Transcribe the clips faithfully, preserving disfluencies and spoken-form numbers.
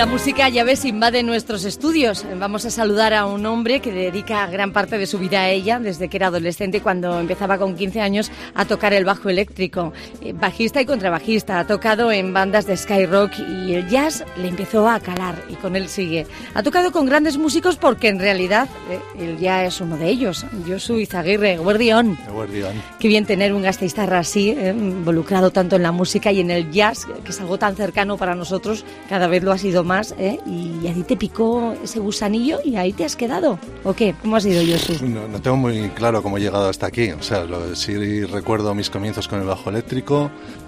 la música, ya ves, invade nuestros estudios. Vamos a saludar a un hombre que dedica gran parte de su vida a ella, desde que era adolescente, cuando empezaba con quince años a tocar el bajo eléctrico. Bajista y contrabajista, ha tocado en bandas de sky rock y el jazz le empezó a calar y con él sigue. Ha tocado con grandes músicos porque en realidad eh, él ya es uno de ellos. Josu Izaguirre, Guardión. Guardión. Qué bien tener un gasteiztarra así, eh, involucrado tanto en la música y en el jazz, que es algo tan cercano para nosotros, cada vez lo ha sido más, ¿eh? Y a ti te picó ese gusanillo y ahí te has quedado, ¿o qué? ¿Cómo ha sido, Josu? No, no tengo muy claro cómo he llegado hasta aquí, o sea, lo, sí recuerdo mis comienzos con el bajo eléctrico,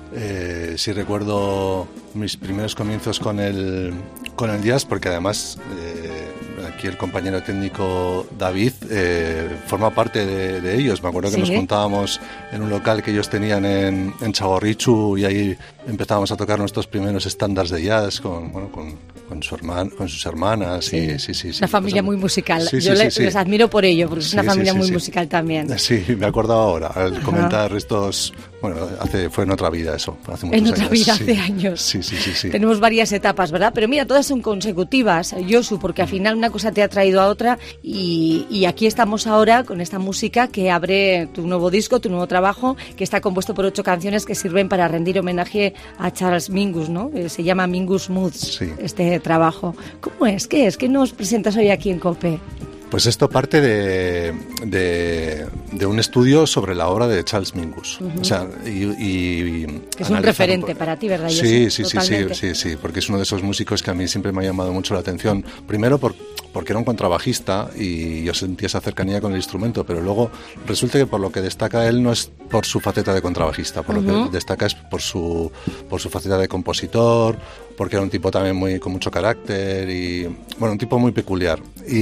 eh, sí recuerdo mis primeros comienzos con el, con el jazz, porque además eh, aquí el compañero técnico David eh, forma parte de, de ellos. Me acuerdo que ¿sí? Nos juntábamos en un local que ellos tenían en, en Txagorritxu y ahí empezábamos a tocar nuestros primeros estándares de jazz con, bueno, con, con, su herman, con sus hermanas. Sí. Y, sí, sí, sí, una familia muy musical. Sí, Yo sí, le, sí, les sí. admiro por ello, porque sí, es una sí, familia sí, muy sí. musical también. Sí, me acuerdo ahora, al comentar Ajá. estos... Bueno, hace, fue en otra vida eso, hace muchos En otra años. vida, sí. hace años. Sí, sí, sí, sí. Tenemos varias etapas, ¿verdad? Pero mira, todas son consecutivas, Josu, porque al final una cosa te ha traído a otra y, y aquí estamos ahora con esta música que abre tu nuevo disco, tu nuevo trabajo, que está compuesto por ocho canciones que sirven para rendir homenaje a Charles Mingus, ¿no? Se llama Mingus Moods, sí. este trabajo. ¿Cómo es? ¿Qué es? ¿Qué nos presentas hoy aquí en COPE? Pues esto parte de, de, de un estudio sobre la obra de Charles Mingus. Uh-huh. O sea, y, y es un referente un... para ti, ¿verdad? Sí, sí, sí, sí, sí, sí, porque es uno de esos músicos que a mí siempre me ha llamado mucho la atención. Primero por, porque era un contrabajista y yo sentía esa cercanía con el instrumento, pero luego resulta que por lo que destaca él no es por su faceta de contrabajista, por uh-huh. lo que destaca es por su, por su faceta de compositor, porque era un tipo también muy con mucho carácter y, bueno, un tipo muy peculiar.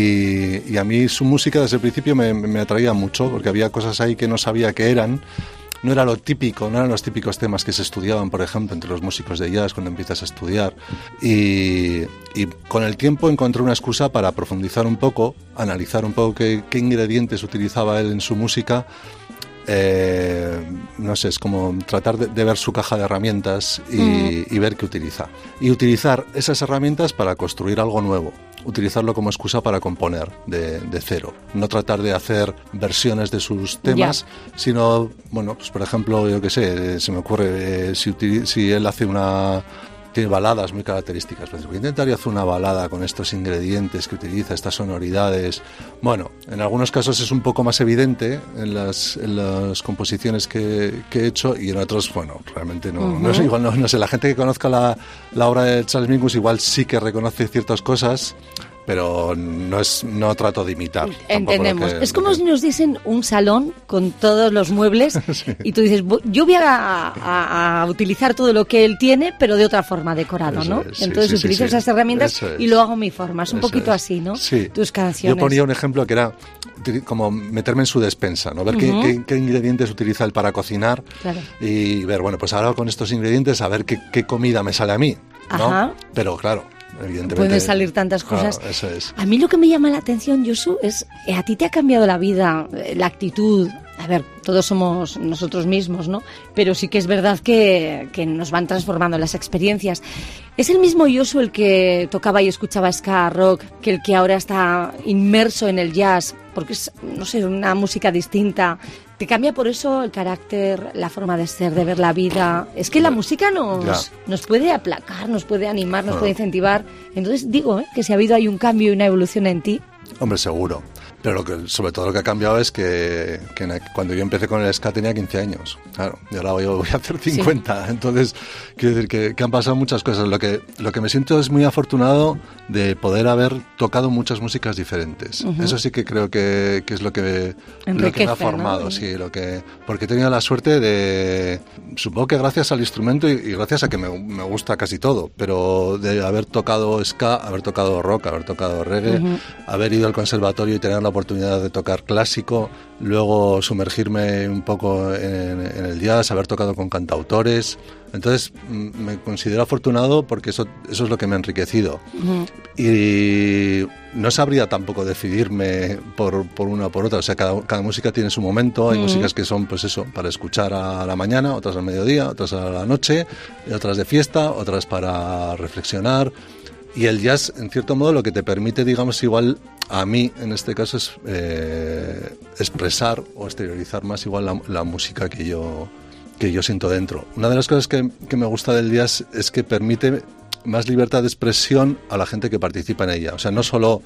Y, y a mí su música desde el principio me, me atraía mucho, porque había cosas ahí que no sabía que eran. No era lo típico, no eran los típicos temas que se estudiaban, por ejemplo, entre los músicos de jazz cuando empiezas a estudiar. Y, y con el tiempo encontré una excusa para profundizar un poco, analizar un poco qué, qué ingredientes utilizaba él en su música. Eh, no sé, es como tratar de, de ver su caja de herramientas y, mm. y ver qué utiliza. Y utilizar esas herramientas para construir algo nuevo. Utilizarlo como excusa para componer de, de cero. No tratar de hacer versiones de sus temas, yeah. sino, bueno, pues por ejemplo, yo qué sé, se me ocurre, eh, si, util- si él hace una... tiene baladas muy características, pues voy a intentar hacer una balada con estos ingredientes que utiliza, estas sonoridades. Bueno, en algunos casos es un poco más evidente en las, en las composiciones que, que he hecho y en otros, bueno, realmente no, uh-huh. no, sé, igual no, no sé, la gente que conozca la, la obra de Charles Mingus igual sí que reconoce ciertas cosas, pero no es no trato de imitar. Entendemos. Que, es como que... si nos dicen un salón con todos los muebles sí. y tú dices, yo voy a, a, a utilizar todo lo que él tiene, pero de otra forma decorado, ¿no? Es, sí, Entonces sí, utilizo sí, esas sí. herramientas es. y lo hago a mi forma. Es un Eso poquito es. así, ¿no? Sí. Tus canciones. Yo ponía un ejemplo que era como meterme en su despensa, ¿no? Ver uh-huh. qué, qué, qué ingredientes utiliza él para cocinar claro. y ver, bueno, pues ahora con estos ingredientes a ver qué, qué comida me sale a mí, ¿no? Ajá. Pero claro, evidentemente pueden salir tantas cosas. Claro, eso es. A mí lo que me llama la atención, Josu, es eh, a ti te ha cambiado la vida, eh, la actitud. A ver, todos somos nosotros mismos, ¿no? Pero sí que es verdad que, que nos van transformando las experiencias. ¿Es el mismo Josu el que tocaba y escuchaba ska rock que el que ahora está inmerso en el jazz? Porque es, no sé, una música distinta. ¿Te cambia por eso el carácter, la forma de ser, de ver la vida? Es que la música nos, nos puede aplacar, nos puede animar, nos ah. puede incentivar. Entonces digo ¿eh? que si ha habido ahí un cambio y una evolución en ti. Hombre, seguro. Pero lo que, sobre todo lo que ha cambiado es que, que cuando yo empecé con el ska tenía quince años, claro, y ahora voy, voy a hacer cincuenta, sí. Entonces quiero decir que, que han pasado muchas cosas. Lo que, lo que me siento es muy afortunado de poder haber tocado muchas músicas diferentes. Uh-huh. Eso sí que creo que, que es lo que, Enriquece, lo que me ha formado, ¿no? Sí, lo que, porque he tenido la suerte de, supongo que gracias al instrumento y, y gracias a que me, me gusta casi todo, pero de haber tocado ska, haber tocado rock, haber tocado reggae, uh-huh. haber ido al conservatorio y tener la oportunidad de tocar clásico, luego sumergirme un poco en, en el jazz, haber tocado con cantautores. Entonces me considero afortunado porque eso, eso es lo que me ha enriquecido. Uh-huh. Y no sabría tampoco decidirme por, por una o por otra. O sea, cada, cada música tiene su momento. Hay uh-huh. músicas que son, pues eso, para escuchar a la mañana, otras al mediodía, otras a la noche, otras de fiesta, otras para reflexionar. Y el jazz, en cierto modo, lo que te permite, digamos, igual a mí, en este caso, es eh, expresar o exteriorizar más igual la, la música que yo, que yo siento dentro. Una de las cosas que, que me gusta del jazz es que permite más libertad de expresión a la gente que participa en ella. O sea, no solo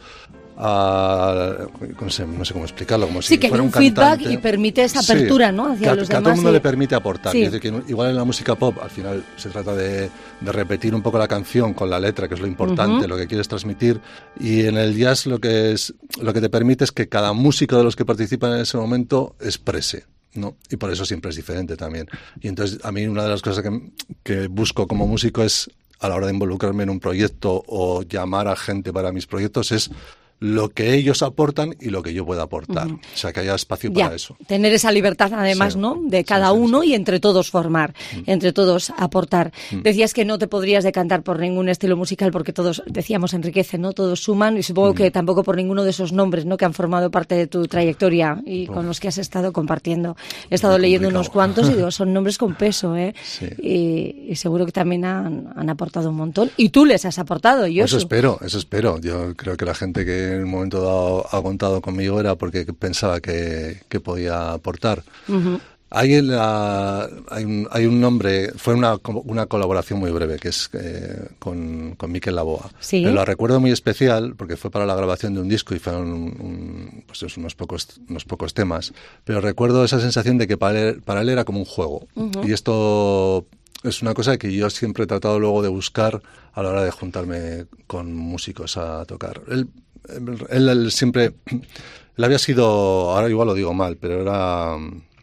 a, no sé, no sé cómo explicarlo, como sí, si que fuera hay un un feedback cantante. Y permite esa apertura, sí, ¿no? Hacia que, los que demás. a todo el mundo y... le permite aportar. Sí. Es decir, que igual en la música pop, al final se trata de, de repetir un poco la canción con la letra, que es lo importante, uh-huh. lo que quieres transmitir. Y en el jazz lo que es, lo que te permite es que cada músico de los que participan en ese momento exprese, ¿no? Y por eso siempre es diferente también. Y entonces a mí una de las cosas que, que busco como músico es, a la hora de involucrarme en un proyecto o llamar a gente para mis proyectos, es lo que ellos aportan y lo que yo pueda aportar. Uh-huh. O sea, que haya espacio ya, para eso. Tener esa libertad, además, sí. ¿no? De cada sí, sí, uno sí. y entre todos formar, uh-huh. entre todos aportar. Uh-huh. Decías que no te podrías decantar por ningún estilo musical porque todos, decíamos, enriquecen, ¿no? Todos suman y supongo uh-huh. que tampoco por ninguno de esos nombres, ¿no? Que han formado parte de tu trayectoria y uh-huh. con los que has estado compartiendo. He estado Muy leyendo complicado. unos cuantos y digo, son nombres con peso, ¿eh? Sí. Y, y seguro que también han, han aportado un montón. Y tú les has aportado, yo. Eso espero, eso espero. Yo creo que la gente que en un momento dado ha contado conmigo era porque pensaba que, que podía aportar. Uh-huh. Hay, la, hay, un, hay un nombre, fue una, una colaboración muy breve, que es eh, con, con Mikel Laboa. ¿Sí? Pero la recuerdo muy especial porque fue para la grabación de un disco y fueron un, un, pues unos, pocos, unos pocos temas. Pero recuerdo esa sensación de que para él, para él era como un juego. Uh-huh. Y esto es una cosa que yo siempre he tratado luego de buscar a la hora de juntarme con músicos a tocar. Él, él, él siempre, él había sido, ahora igual lo digo mal, pero era,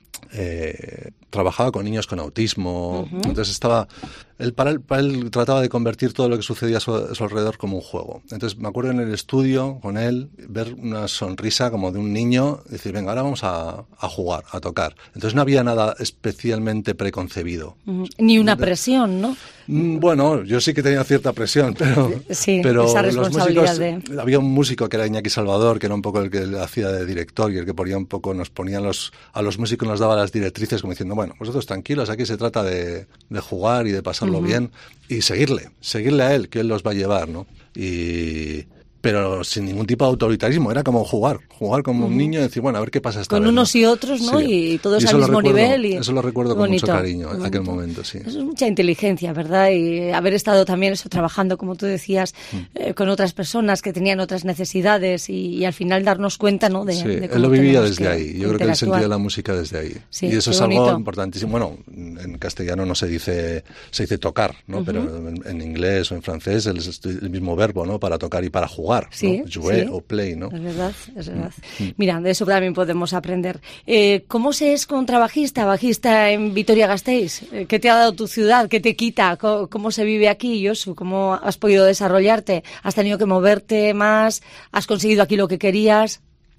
eh, trabajaba con niños con autismo, uh-huh. entonces estaba, él, para, él, para él trataba de convertir todo lo que sucedía a su, a su alrededor como un juego. Entonces me acuerdo en el estudio con él, ver una sonrisa como de un niño, decir, venga, ahora vamos a, a jugar, a tocar. Entonces no había nada especialmente preconcebido. Uh-huh. Ni una presión, ¿no? Bueno, yo sí que tenía cierta presión, pero, sí, pero esa los músicos, de... había un músico que era Iñaki Salvador, que era un poco el que hacía de director y el que ponía un poco, nos ponía los, a los músicos nos daba las directrices como diciendo, bueno, vosotros tranquilos, aquí se trata de, de jugar y de pasarlo uh-huh. bien y seguirle, seguirle a él, que él los va a llevar, ¿no? Y... pero sin ningún tipo de autoritarismo, era como jugar, jugar como uh-huh. un niño y decir, bueno, a ver qué pasa esta Con vez. Con unos ¿no? y otros, ¿no? Sí. Y todos y al mismo recuerdo, nivel. Y eso lo recuerdo con bonito, mucho cariño en bonito. aquel momento, sí. Eso es mucha inteligencia, ¿verdad? Y haber estado también eso trabajando, como tú decías, mm. eh, con otras personas que tenían otras necesidades y, y al final darnos cuenta, ¿no? De, sí, de cómo él lo vivía desde que ahí. Yo creo que él sentía la música desde ahí. Sí, y eso es bonito. algo importantísimo. Bueno, en castellano no se dice, se dice tocar, ¿no? Uh-huh. Pero en, en inglés o en francés es el mismo verbo, ¿no? Para tocar y para jugar, sí, ¿no? Jouer sí. o play, ¿no? Es verdad, es verdad. Mm. Mira, de eso también podemos aprender. Eh, ¿Cómo se es contrabajista, bajista en Vitoria-Gasteiz? ¿Qué te ha dado tu ciudad? ¿Qué te quita? ¿Cómo, cómo se vive aquí, Josu? ¿Cómo has podido desarrollarte? ¿Has tenido que moverte más? ¿Has conseguido aquí lo que querías?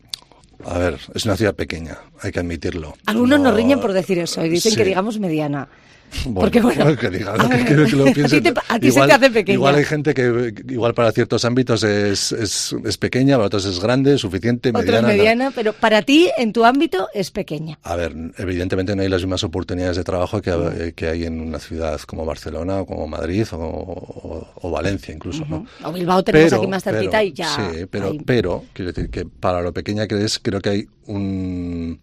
A ver, es una ciudad pequeña, hay que admitirlo. Algunos no... nos riñen por decir eso y dicen sí. que digamos mediana. Bueno, porque bueno, que diga, lo que, que lo piense, a ti, te, a ti igual, se te hace pequeña. Igual hay gente que, igual para ciertos ámbitos es, es, es pequeña, para otros es grande, suficiente, Otros mediana. mediana, no. Pero para ti, en tu ámbito, es pequeña. A ver, evidentemente no hay las mismas oportunidades de trabajo que, uh-huh. que hay en una ciudad como Barcelona, o como Madrid, o, o, o Valencia incluso, uh-huh. ¿no? O Bilbao tenemos pero, aquí más cerquita pero, y ya... Sí, pero, hay... pero, quiero decir que para lo pequeña que es, creo que hay un...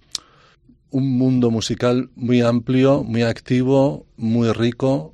un mundo musical muy amplio, muy activo, muy rico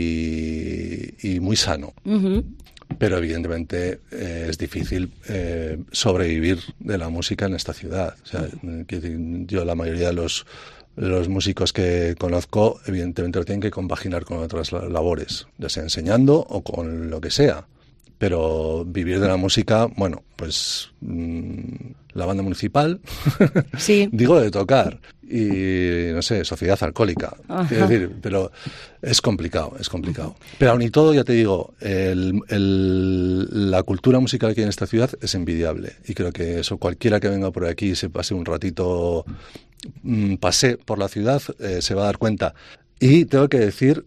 y, y muy sano. Uh-huh. Pero evidentemente eh, es difícil eh, sobrevivir de la música en esta ciudad. O sea, uh-huh. yo la mayoría de los, de los músicos que conozco evidentemente lo tienen que compaginar con otras labores, ya sea enseñando o con lo que sea. Pero vivir de la música, bueno, pues mmm, la banda municipal, sí. digo de tocar, y no sé, sociedad alcohólica, quiero decir, pero es complicado, es complicado. Pero aún y todo, ya te digo, el, el, la cultura musical aquí en esta ciudad es envidiable, y creo que eso cualquiera que venga por aquí y se pase un ratito, mmm, pase por la ciudad, eh, se va a dar cuenta. Y tengo que decir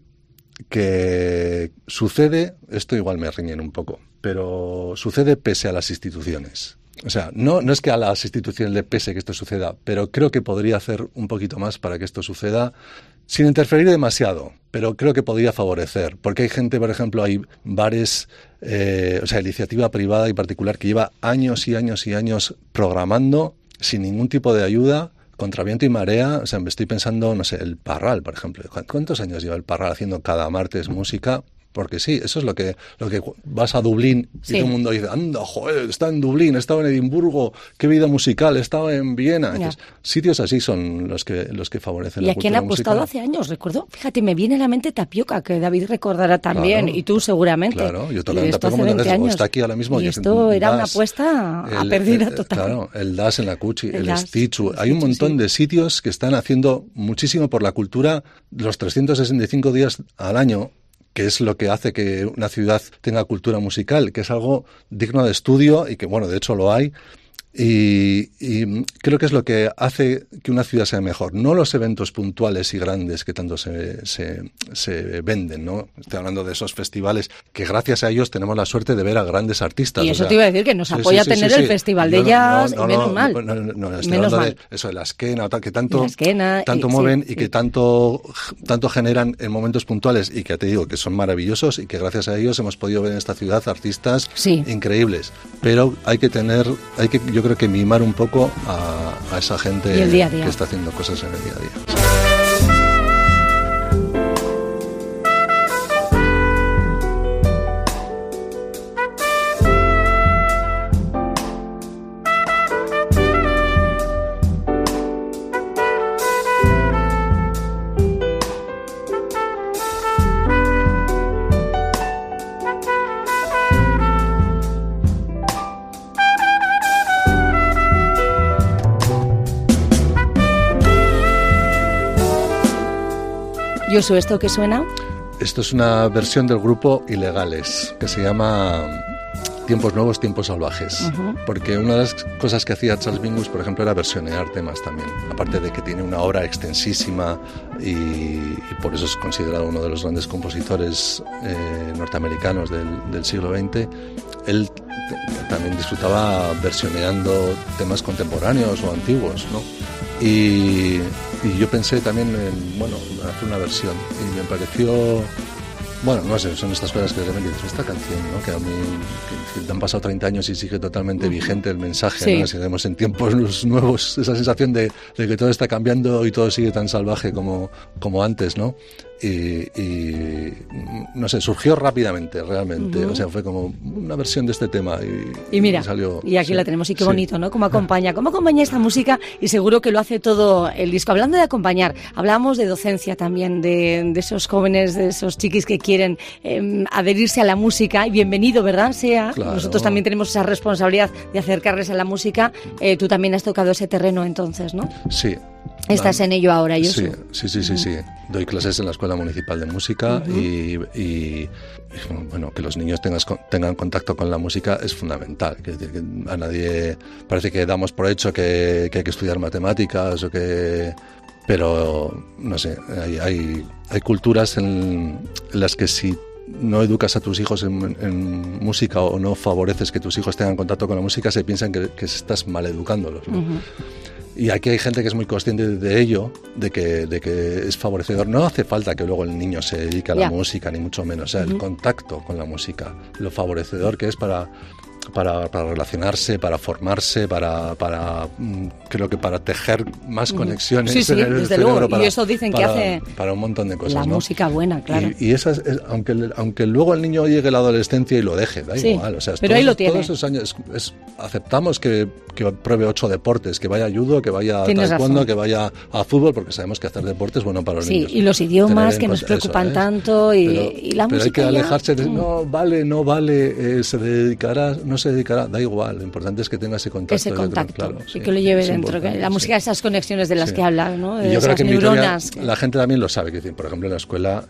que sucede, esto igual me riñen un poco, pero sucede pese a las instituciones. O sea, no, no es que a las instituciones le pese que esto suceda, pero creo que podría hacer un poquito más para que esto suceda sin interferir demasiado, pero creo que podría favorecer, porque hay gente, por ejemplo, hay bares, eh, o sea, iniciativa privada y particular que lleva años y años y años programando sin ningún tipo de ayuda, contra viento y marea. O sea, me estoy pensando, no sé, el Parral, por ejemplo. ¿Cuántos años lleva el Parral haciendo cada martes música? Porque sí, eso es lo que lo que vas a Dublín y sí. todo el mundo dice, anda, joder, está en Dublín, estaba en Edimburgo, qué vida musical, estaba en Viena. Entonces, sitios así son los que los que favorecen la cultura musical. Y a quien ha apostado hace años, recuerdo, fíjate, me viene a la mente Tapioca, que David recordará también, claro, y tú seguramente. Claro, yo tocaba en Tapioca un montón de veces, o está aquí ahora mismo. Y esto era una apuesta a el, perdida el, total. Claro, el Das en la Cuchi, el, el Stichu, el hay un Stichu, montón sí. de sitios que están haciendo muchísimo por la cultura los trescientos sesenta y cinco días al año, que es lo que hace que una ciudad tenga cultura musical, que es algo digno de estudio y que, bueno, de hecho lo hay. Y, y creo que es lo que hace que una ciudad sea mejor. No los eventos puntuales y grandes que tanto se, se, se venden, ¿no? Estoy hablando de esos festivales que gracias a ellos tenemos la suerte de ver a grandes artistas. Y eso o sea, te iba a decir, que nos sí, apoya sí, sí, tener sí, el sí. Festival de no, Jazz, no, no, y menos no, mal. No, no, no, estoy menos hablando mal. de eso, de la esquena o tal, que tanto, esquena, tanto y, mueven sí, y que sí. tanto, tanto generan en momentos puntuales y que te digo que son maravillosos y que gracias a ellos hemos podido ver en esta ciudad artistas sí. increíbles. Pero hay que tener, hay que, yo creo que mimar un poco a, a esa gente y el día a día. que está haciendo cosas en el día a día. Josu, ¿esto qué suena? Esto es una versión del grupo Ilegales, que se llama Tiempos Nuevos, Tiempos Salvajes. Uh-huh. Porque una de las cosas que hacía Charles Mingus, por ejemplo, era versionear temas también. Aparte de que tiene una obra extensísima y, y por eso es considerado uno de los grandes compositores eh, norteamericanos del, del siglo veinte, él t- también disfrutaba versioneando temas contemporáneos o antiguos, ¿no? Y, y yo pensé también en, bueno, hacer una versión y me pareció, bueno, no sé, son estas cosas que de repente dices, esta canción, ¿no? Que a mí, que, que han pasado treinta años y sigue totalmente uh-huh. vigente el mensaje, sí. ¿no? Seguimos en tiempos nuevos, esa sensación de, de que todo está cambiando y todo sigue tan salvaje como, como antes, ¿no? Y, y no sé, surgió rápidamente realmente, uh-huh. o sea, fue como una versión de este tema y, y mira, y salió, y aquí sí, la tenemos y qué sí. bonito, ¿no? Cómo acompaña, cómo acompaña esta música y seguro que lo hace todo el disco. Hablando de acompañar, hablábamos de docencia también, de, de esos jóvenes, de esos chiquis que quieren eh, adherirse a la música y bienvenido, ¿verdad? Sea, claro. Nosotros también tenemos esa responsabilidad de acercarles a la música, eh, tú también has tocado ese terreno entonces, ¿no? Sí. Estás en ello ahora, Josu. Sí, sí, sí, sí, uh-huh. sí. Doy clases en la Escuela Municipal de Música uh-huh. y, y, bueno, que los niños tengas, tengan contacto con la música es fundamental. Que, que a nadie parece que damos por hecho que, que hay que estudiar matemáticas o que... Pero, no sé, hay, hay, hay culturas en, en las que si no educas a tus hijos en, en música o no favoreces que tus hijos tengan contacto con la música, se piensan que, que estás maleducándolos, ¿no? Uh-huh. Y aquí hay gente que es muy consciente de ello, de que, de que es favorecedor. No hace falta que luego el niño se dedique a la yeah. música, ni mucho menos. O sea, uh-huh. el contacto con la música, lo favorecedor que es para, para, para relacionarse, para formarse, para, para creo que para tejer más uh-huh. conexiones sí, sí, en el desde cerebro. Luego. Para, y eso dicen para, que hace para un montón de cosas. La ¿no? música buena, claro. Y, y esas, es, aunque, aunque luego el niño llegue a la adolescencia y lo deje, da sí, igual. O sea, pero todos, ahí lo tiene. Todos esos años es, es, aceptamos que, que pruebe ocho deportes, que vaya a judo, que vaya a Tienes taekwondo, razón. que vaya a fútbol, porque sabemos que hacer deporte es bueno para los sí, niños. Sí, y los idiomas que nos preocupan eso, ¿eh? tanto y, pero, y la pero música. Pero hay que ya... alejarse de, no, vale, no vale, eh, se dedicará, no se dedicará, da igual. Lo importante es que tenga ese contacto. Ese contacto, creo, claro, y sí, que lo lleve dentro. Que la música, sí. esas conexiones de las sí. que habla, ¿no? De y yo esas creo que neuronas. Que... La gente también lo sabe, que por ejemplo en la escuela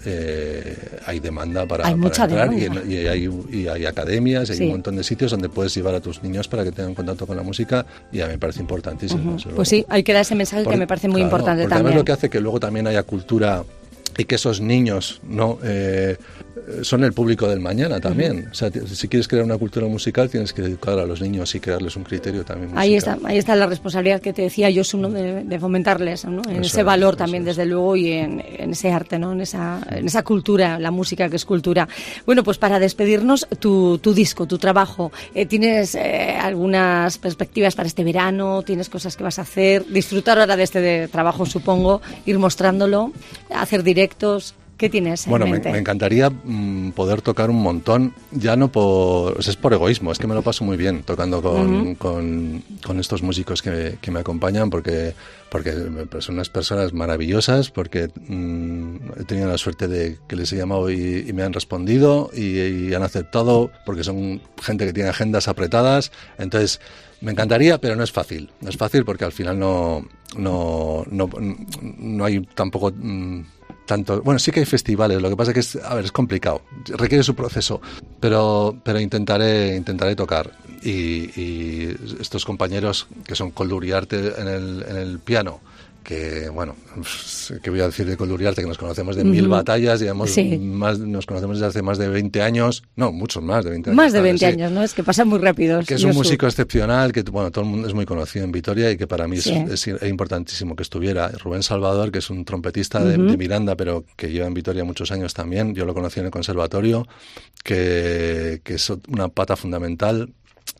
eh, hay demanda para, hay mucha para entrar demanda. Y, y, hay, y hay academias, hay sí. un montón de sitios donde puedes llevar a tus niños para que tengan contacto con la música y a mí me parece importantísimo. Uh-huh. Pues sí, hay que dar ese mensaje Por, que me parece muy claro, importante porque también. Además lo que hace que luego también haya cultura y que esos niños no eh, son el público del mañana también. Uh-huh. O sea, si quieres crear una cultura musical tienes que educar a los niños y crearles un criterio también musical. Ahí está, ahí está la responsabilidad que te decía yo, ¿no? de, de fomentarles, ¿no? En eso ese valor es, también, es. desde luego, y en, en ese arte, ¿no? En esa, en esa cultura, la música que es cultura. Bueno, pues para despedirnos, tu, tu disco, tu trabajo, eh, ¿tienes eh, algunas perspectivas para este verano? ¿Tienes cosas que vas a hacer? Disfrutar ahora de este de trabajo, supongo, ir mostrándolo, hacer directos. ¿Qué tienes en bueno, mente? Me, me encantaría mmm, poder tocar un montón, ya no por... O sea, es por egoísmo, es que me lo paso muy bien tocando con, uh-huh. con, con estos músicos que, que me acompañan, porque, porque son unas personas maravillosas, porque mmm, he tenido la suerte de que les he llamado y, y me han respondido y, y han aceptado, porque son gente que tiene agendas apretadas. Entonces, me encantaría, pero no es fácil. No es fácil porque al final no, no, no, no hay tampoco... Mmm, tanto, bueno, sí que hay festivales, lo que pasa es que es, a ver, es complicado, requiere su proceso, pero pero intentaré intentaré tocar y, y estos compañeros que son Koldo Uriarte en el en el piano, que bueno, ¿qué voy a decir de Koldo Uriarte? Que nos conocemos de uh-huh. mil batallas, digamos, sí. más, nos conocemos desde hace más de veinte años, no, muchos más de veinte años. Más de veinte ¿sabes? años, ¿no? Es que pasan muy rápidos. Que es un músico excepcional, que bueno, todo el mundo es muy conocido en Vitoria y que para mí sí. es, es, es importantísimo que estuviera. Rubén Salvador, que es un trompetista de, uh-huh. de Miranda, pero que lleva en Vitoria muchos años también, yo lo conocí en el conservatorio, que, que es una pata fundamental.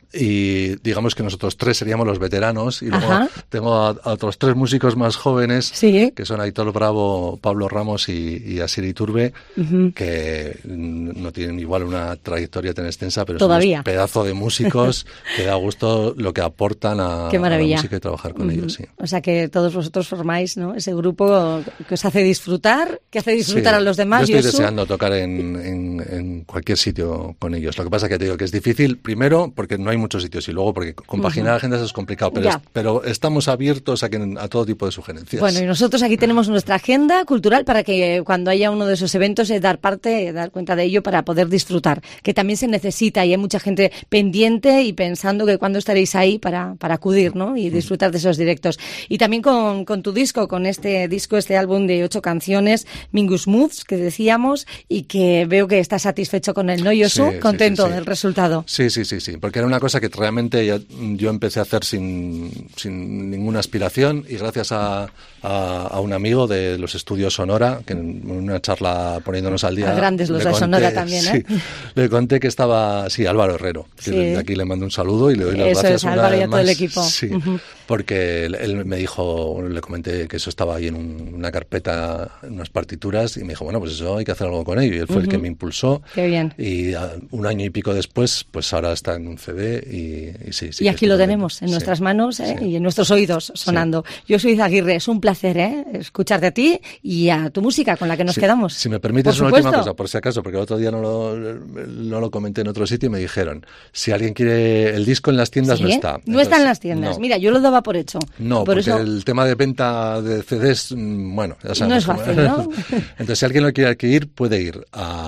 Y digamos que nosotros tres seríamos los veteranos y luego Ajá. tengo a, a otros tres músicos más jóvenes sí. que son Aitor Bravo, Pablo Ramos y, y Asier Iturbe, uh-huh. que no tienen igual una trayectoria tan extensa, pero Todavía. son un pedazo de músicos que da gusto lo que aportan a, a la música y trabajar con uh-huh. ellos. Sí. O sea que todos vosotros formáis, ¿no?, ese grupo que os hace disfrutar, que hace disfrutar sí. a los demás. Yo estoy Yosu. deseando tocar en, en, en cualquier sitio con ellos. Lo que pasa es que te digo que es difícil, primero porque no hay muchos sitios y luego porque compaginar uh-huh. agendas es complicado, pero, es, pero estamos abiertos a, que, a todo tipo de sugerencias. Bueno, y nosotros aquí tenemos nuestra agenda cultural para que cuando haya uno de esos eventos eh, dar parte, dar cuenta de ello para poder disfrutar, que también se necesita y hay mucha gente pendiente y pensando que cuándo estaréis ahí para, para acudir, ¿no?, y disfrutar uh-huh. de esos directos. Y también con, con tu disco, con este disco, este álbum de ocho canciones, Mingus Moods, que decíamos, y que veo que estás satisfecho con el, ¿no, Yosu? Sí, Contento sí, sí, sí. del resultado. Sí, sí, sí, sí, porque era una cosa que realmente ya, yo empecé a hacer sin, sin ninguna aspiración y gracias a, a, a un amigo de los estudios Sonora, que en una charla poniéndonos al día... A grandes los de conté, Sonora también, ¿eh? Sí, le conté que estaba, sí, Álvaro Herrero, que sí. de aquí le mando un saludo y le doy las eso gracias es, Álvaro y a más, todo el equipo. Sí, uh-huh. porque él, él me dijo, le comenté que eso estaba ahí en un, una carpeta, en unas partituras, y me dijo, bueno, pues eso hay que hacer algo con ello, y él fue uh-huh. el que me impulsó. Qué bien. Y a, un año y pico después, pues ahora está en un C D y, y sí, sí. Y aquí lo tenemos, en sí. nuestras manos ¿eh? sí. y en nuestros oídos sonando. Sí. Yo soy Izaguirre, es un placer ¿eh? escucharte a ti y a tu música con la que nos sí. quedamos. Si me permites una última cosa, por si acaso, porque el otro día no lo, no lo comenté en otro sitio y me dijeron, si alguien quiere el disco en las tiendas ¿Sí? no está. No Entonces, está en las tiendas. No. Mira, yo lo daba por hecho. No, por porque eso... el tema de venta de C Ds, bueno, ya sabes. No es fácil, ¿no? Entonces, si alguien lo quiere adquirir, puede ir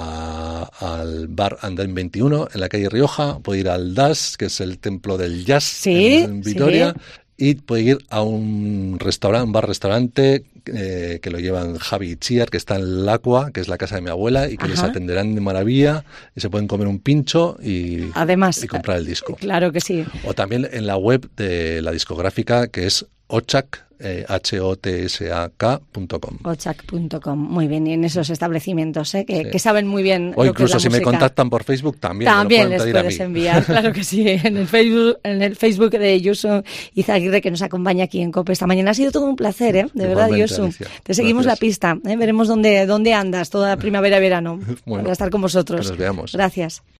a, al bar Andén veintiuno en la calle Rioja, puede ir al D A S, que es el templo del jazz ¿Sí? en, en Vitoria, sí. y puede ir a un restaurante, un bar-restaurante eh, que lo llevan Javi y Chiar, que está en Lacua, que es la casa de mi abuela, y que Ajá. les atenderán de maravilla, y se pueden comer un pincho y, Además, y comprar el disco. Claro que sí. O también en la web de la discográfica, que es Otsak, Eh, H O T S A K punto com. Otsak punto com, muy bien, y en esos establecimientos ¿eh? que, sí. que saben muy bien o lo incluso que es la si música. Me contactan por Facebook también, también me lo les pueden puedes a mí. enviar, claro que sí, en el Facebook, en el Facebook de Yosu Izaguirre, que nos acompaña aquí en COPE esta mañana. Ha sido todo un placer, ¿eh? de verdad, Yosu. Alicia. Te seguimos Gracias. la pista, ¿eh? veremos dónde, dónde andas toda primavera y verano bueno, para estar con vosotros. Que nos veamos. Gracias.